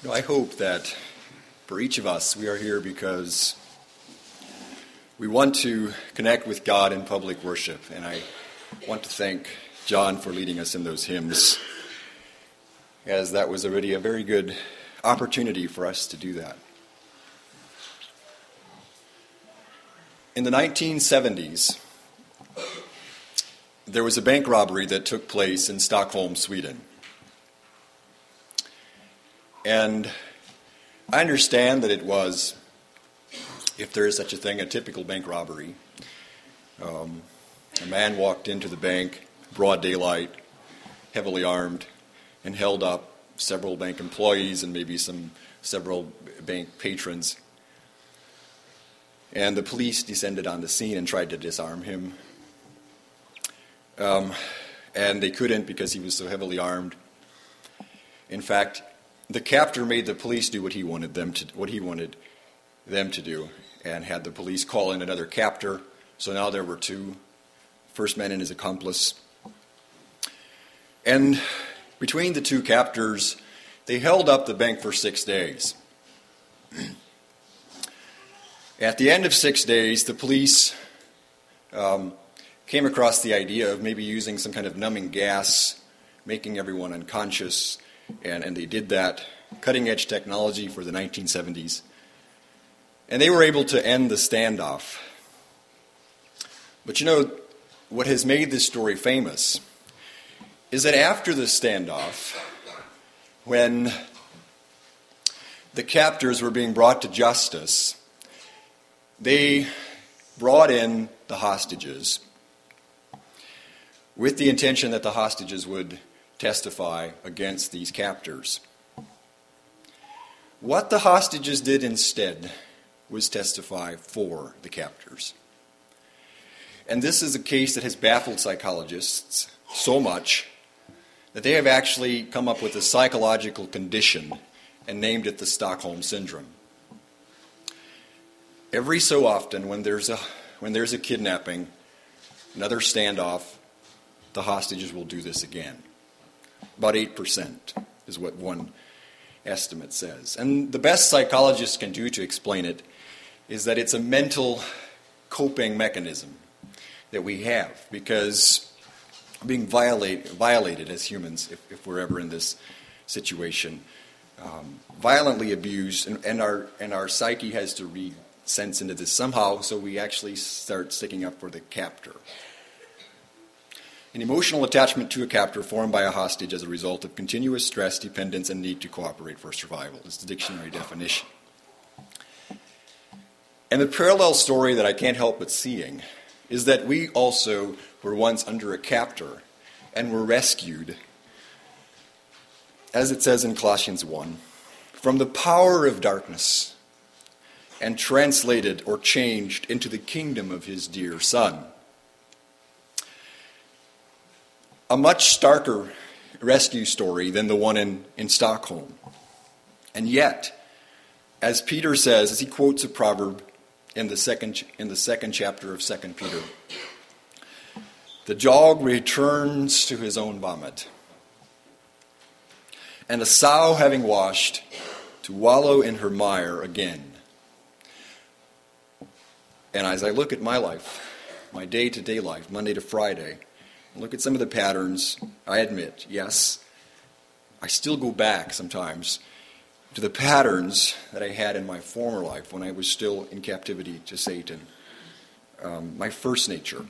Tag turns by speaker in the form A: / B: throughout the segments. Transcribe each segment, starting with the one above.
A: I hope that for each of us, we are here because we want to connect with God in public worship. And I want to thank John for leading us in those hymns, as that was already a very good opportunity for us to do that. In the 1970s, there was a bank robbery that took place in Stockholm, Sweden. And I understand that it was, if there is such a thing, a typical bank robbery. A man walked into the bank, broad daylight, heavily armed, and held up several bank employees and maybe several bank patrons. And the police descended on the scene and tried to disarm him. And they couldn't because he was so heavily armed. In fact, the captor made the police do what he wanted them to do, and had the police call in another captor. So now there were two, first man and his accomplice. And between the two captors, they held up the bank for 6 days. At the end of 6 days, the police came across the idea of maybe using some kind of numbing gas, making everyone unconscious, and they did that, cutting-edge technology for the 1970s. And they were able to end the standoff. But you know, what has made this story famous is that after the standoff, when the captors were being brought to justice, they brought in the hostages with the intention that the hostages would testify against these captors. What the hostages did instead was testify for the captors. And this is a case that has baffled psychologists so much that they have actually come up with a psychological condition and named it the Stockholm Syndrome. Every so often, when there's a kidnapping, another standoff, the hostages will do this again. About 8% is what one estimate says. And the best psychologists can do to explain it is that it's a mental coping mechanism that we have, because being violated as humans, if we're ever in this situation, violently abused, and our psyche has to read sense into this somehow, so we actually start sticking up for the captor. An emotional attachment to a captor formed by a hostage as a result of continuous stress, dependence, and need to cooperate for survival is the dictionary definition. And the parallel story that I can't help but seeing is that we also were once under a captor and were rescued, as it says in Colossians 1, from the power of darkness and translated or changed into the kingdom of his dear Son. A much starker rescue story than the one in Stockholm. And yet, as Peter says, as he quotes a proverb in the second chapter of 2 Peter, the dog returns to his own vomit, and a sow having washed, to wallow in her mire again. And as I look at my life, my day-to-day life, Monday to Friday, look at some of the patterns, I admit, yes, I still go back sometimes to the patterns that I had in my former life when I was still in captivity to Satan, my first nature.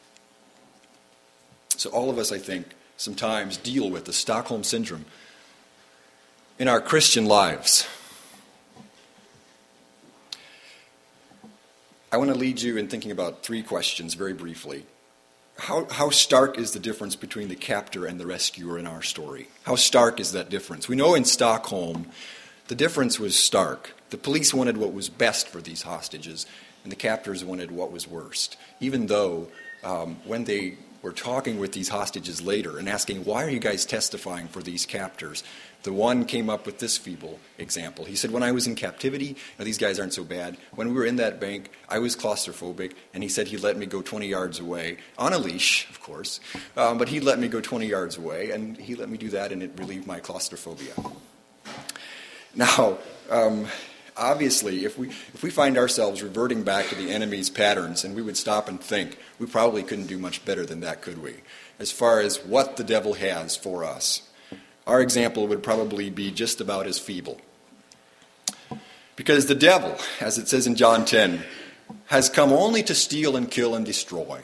A: So all of us, I think, sometimes deal with the Stockholm Syndrome in our Christian lives. I want to lead you in thinking about three questions very briefly. How stark is the difference between the captor and the rescuer in our story? How stark is that difference? We know in Stockholm, the difference was stark. The police wanted what was best for these hostages, and the captors wanted what was worst. Even though when they were talking with these hostages later and asking, why are you guys testifying for these captors? The one came up with this feeble example. He said, when I was in captivity, now these guys aren't so bad. When we were in that bank, I was claustrophobic, and he said he let me go 20 yards away, on a leash, of course, but he let me go 20 yards away, and he let me do that, and it relieved my claustrophobia. Now, obviously, if we find ourselves reverting back to the enemy's patterns and we would stop and think, we probably couldn't do much better than that, could we? As far as what the devil has for us. Our example would probably be just about as feeble. Because the devil, as it says in John 10, has come only to steal and kill and destroy.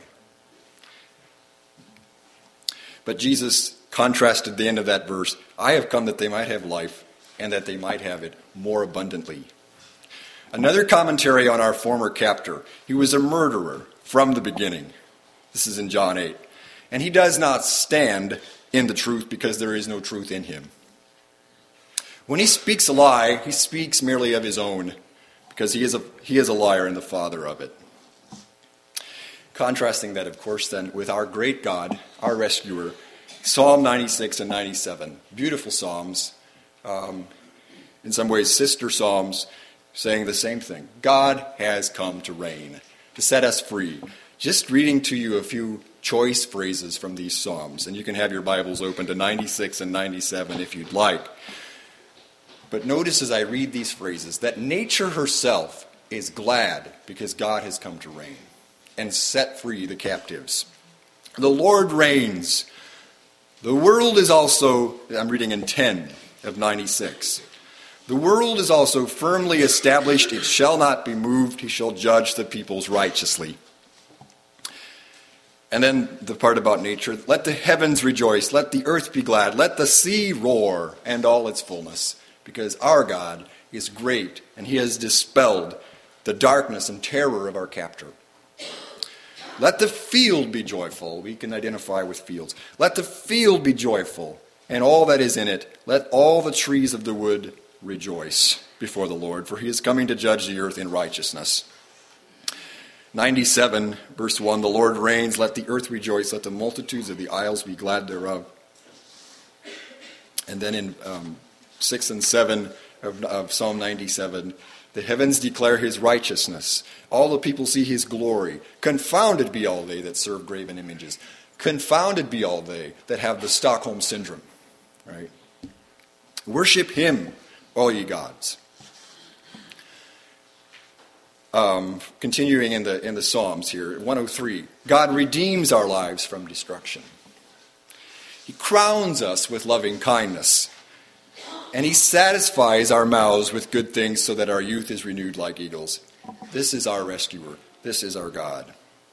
A: But Jesus contrasted the end of that verse, I have come that they might have life and that they might have it more abundantly. Another commentary on our former captor. He was a murderer from the beginning. This is in John 8. And he does not stand in the truth because there is no truth in him. When he speaks a lie, he speaks merely of his own because he is a liar and the father of it. Contrasting that, of course, then with our great God, our rescuer, Psalm 96 and 97. Beautiful psalms. In some ways, sister psalms saying the same thing. God has come to reign, to set us free. Just reading to you a few choice phrases from these psalms, and you can have your Bibles open to 96 and 97 if you'd like. But notice as I read these phrases that nature herself is glad because God has come to reign and set free the captives. The Lord reigns. The world is also, I'm reading in 10 of 96. The world is also firmly established. It shall not be moved. He shall judge the peoples righteously. And then the part about nature. Let the heavens rejoice. Let the earth be glad. Let the sea roar and all its fullness. Because our God is great and he has dispelled the darkness and terror of our captor. Let the field be joyful. We can identify with fields. Let the field be joyful and all that is in it. Let all the trees of the wood rejoice before the Lord, for he is coming to judge the earth in righteousness. 97, verse 1, the Lord reigns, let the earth rejoice, let the multitudes of the isles be glad thereof. And then in 6 and 7 of Psalm 97, the heavens declare his righteousness. All the people see his glory. Confounded be all they that serve graven images. Confounded be all they that have the Stockholm Syndrome. Right? Worship him, all ye gods. Continuing in the Psalms here, 103. God redeems our lives from destruction. He crowns us with loving kindness. And he satisfies our mouths with good things so that our youth is renewed like eagles. This is our rescuer. This is our God.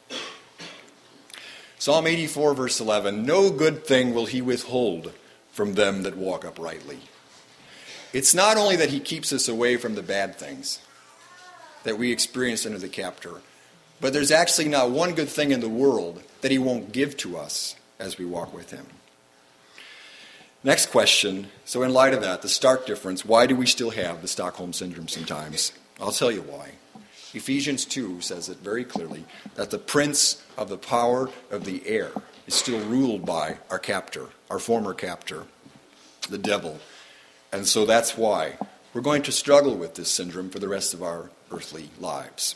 A: Psalm 84, verse 11. No good thing will he withhold from them that walk uprightly. It's not only that he keeps us away from the bad things that we experience under the captor, but there's actually not one good thing in the world that he won't give to us as we walk with him. Next question. So in light of that, the stark difference, why do we still have the Stockholm Syndrome sometimes? I'll tell you why. Ephesians 2 says it very clearly, that the prince of the power of the air is still ruled by our captor, our former captor, the devil. And so that's why we're going to struggle with this syndrome for the rest of our earthly lives.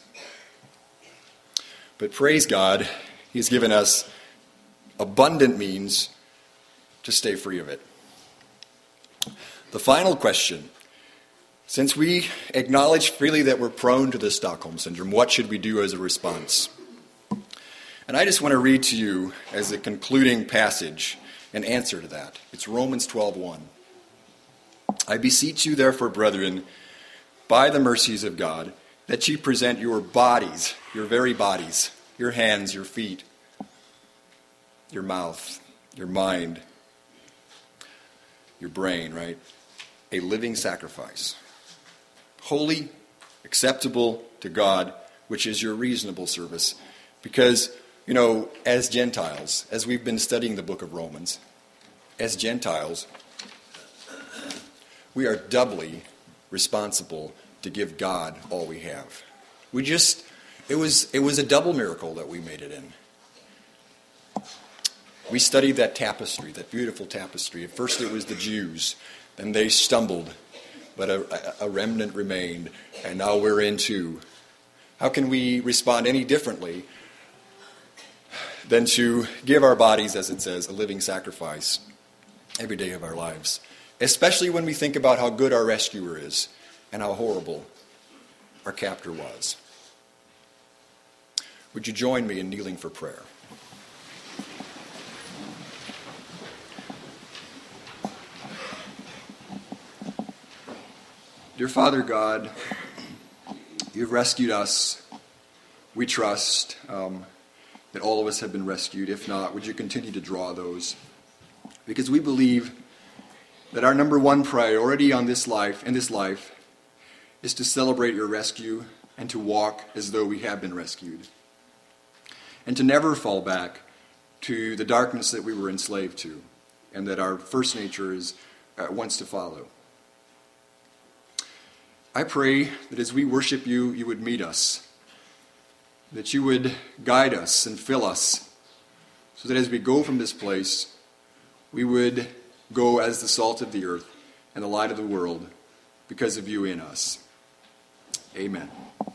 A: But praise God, he's given us abundant means to stay free of it. The final question, since we acknowledge freely that we're prone to the Stockholm Syndrome, what should we do as a response? And I just want to read to you as a concluding passage an answer to that. It's Romans 12:1. I beseech you therefore, brethren, by the mercies of God, that ye present your bodies, your very bodies, your hands, your feet, your mouth, your mind, your brain, right? A living sacrifice. Holy, acceptable to God, which is your reasonable service. Because, as Gentiles, as we've been studying the book of Romans, as Gentiles, we are doubly responsible to give God all we have. It was a double miracle that we made it in. We studied that tapestry, that beautiful tapestry. At first it was the Jews, then they stumbled, but a remnant remained, and now we're in too. How can we respond any differently than to give our bodies, as it says, a living sacrifice every day of our lives? especially when we think about how good our rescuer is and how horrible our captor was. Would you join me in kneeling for prayer? Dear Father God, you've rescued us. We trust that all of us have been rescued. If not, would you continue to draw those? Because we believe that our number one priority in this life is to celebrate your rescue and to walk as though we have been rescued. And to never fall back to the darkness that we were enslaved to and that our first nature wants to follow. I pray that as we worship you, you would meet us, that you would guide us and fill us, so that as we go from this place, we would go as the salt of the earth and the light of the world because of you in us. Amen.